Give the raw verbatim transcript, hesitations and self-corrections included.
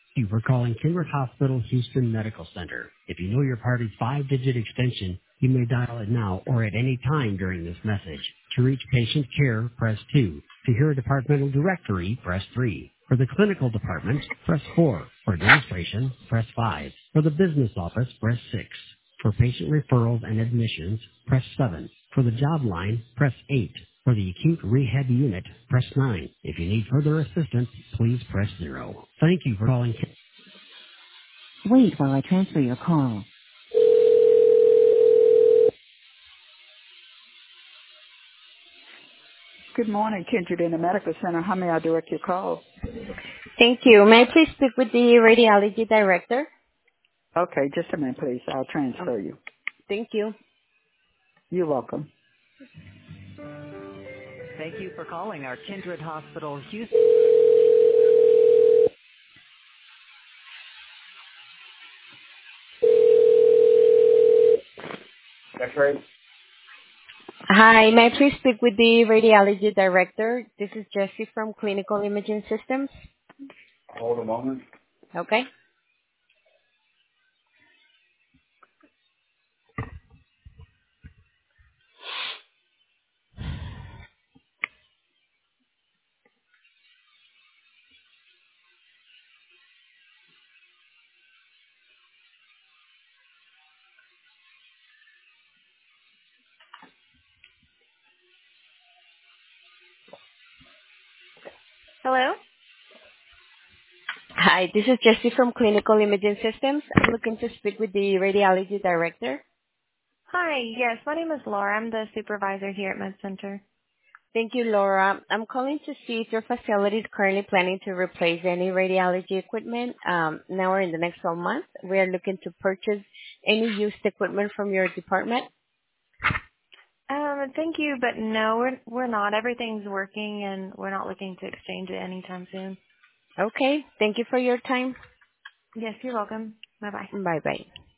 Thank you for calling Kindred Hospital Houston Medical Center. If you know your party's five-digit extension, you may dial it now or at any time during this message. To reach patient care, press two. To hear a departmental directory, press three. For the clinical department, press four. For administration, press five. For the business office, press six. For patient referrals and admissions, press seven. For the job line, press eight. For the acute rehab unit, press nine. If you need further assistance, please press zero. Thank you for calling. Wait while I transfer your call. Good morning, Kindred in the Medical Center. How may I direct your call? Thank you. May I please speak with the radiology director? Okay, just a minute, please. I'll Oh, transfer you. thank you. You're welcome. Thank you for calling our Kindred Hospital Houston. That's right. Hi, may I please speak with the radiology director? This is Jessie from Clinical Imaging Systems. Hold a moment. Okay. Hello? Hi, this is Jessie from Clinical Imaging Systems. I'm looking to speak with the radiology director. Hi, yes, my name is Laura. I'm the supervisor here at Med Center. Thank you, Laura. I'm calling to see if your facility is currently planning to replace any radiology equipment um, now or in the next twelve months. We are looking to purchase any used equipment from your department. Um, thank you, but no, we're we're not. Everything's working and we're not looking to exchange it anytime soon. Okay. Thank you for your time. Yes, you're welcome. Bye bye. Bye-bye.